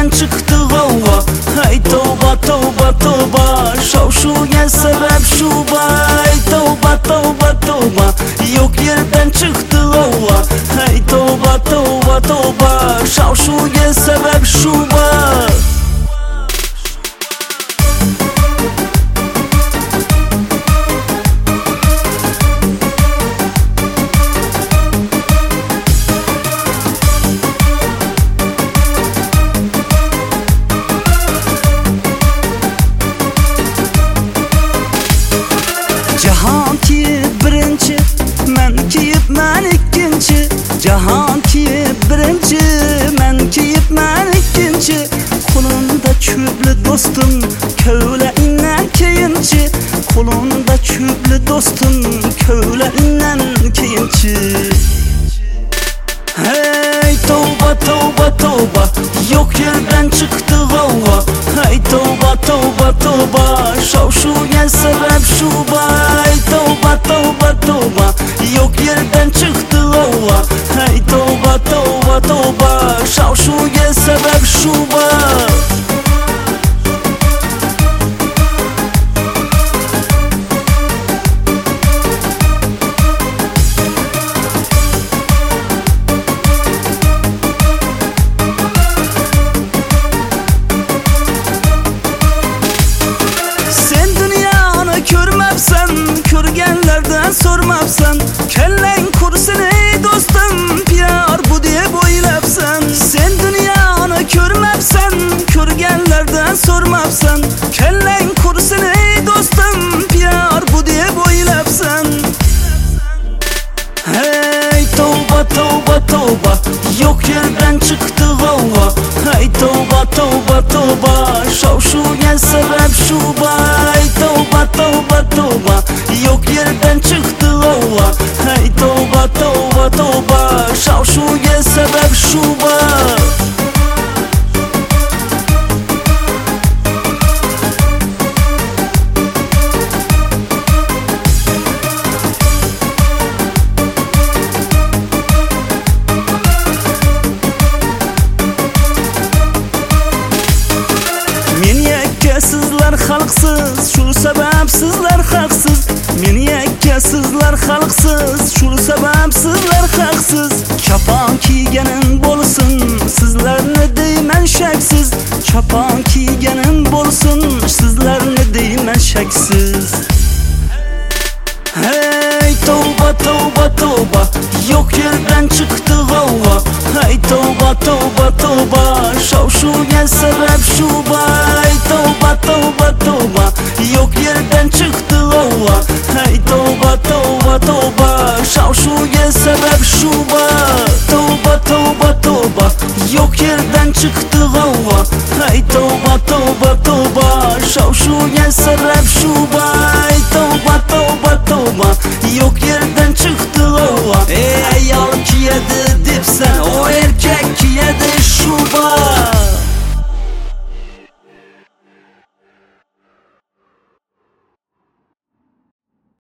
yerden çıktı hava. Hey tövbe tövbe tövbe, şavşuya sebep şuba. Hey tövbe tövbe tövbe, yok yerden çıktı hava. Hey tövbe tövbe tövbe, şavşuya sebep şuba. Cahan kiyip birinci, men kiyip men ikkinchi. Cahan kiyip birinci, men kiyip men ikkinchi. Qo'limda cho'pli do'stim, ko'ylagingdan keyinchi. Qo'limda cho'pli do'stim, ko'ylagingdan keyinchi. Hey tövbe tövbe tövbe, yok yerden çıktı hava. Hey tövbe tövbe tövbe, şavşuya sebep şuba. Hey tövbe tövbe tövbe, yok yerden çıktı hava. Hey tövbe tövbe tövbe, şavşuya sebep şuba. Körgenlerden sormapsan, kellen kursun ey dostum, piyar bu diye boylapsan. Sen dünyanı körmepsen, körgenlerden sormapsan, kellen kursun ey dostum, piyar bu diye boylapsan. Hey tövbe tövbe tövbe, yok yerden çıktı hava. Hey tövbe tövbe tövbe, şavşuya sebep şuba. Hey tövbe tövbe tövbe, yok yerden çıktı hava. Hey tövbe tövbe tövbe, şavşuya sebep şuba. Men yakka sizlar xalqsiz, shu sabab sizlar haqsiz. Men yakka sizlar xalqsiz, shu sabab sizlar haqsiz. Chopon kiyganim bo'lsin, sizlarni deyman shaksiz. Chopon kiyganim bo'lsin, sizlarni deyman shaksiz. Hey tövbe tövbe tövbe, yok yerden çıktı hava. Hey tövbe tövbe tövbe, şavşuya sebep şuba. Hey tövbe tövbe tövbe.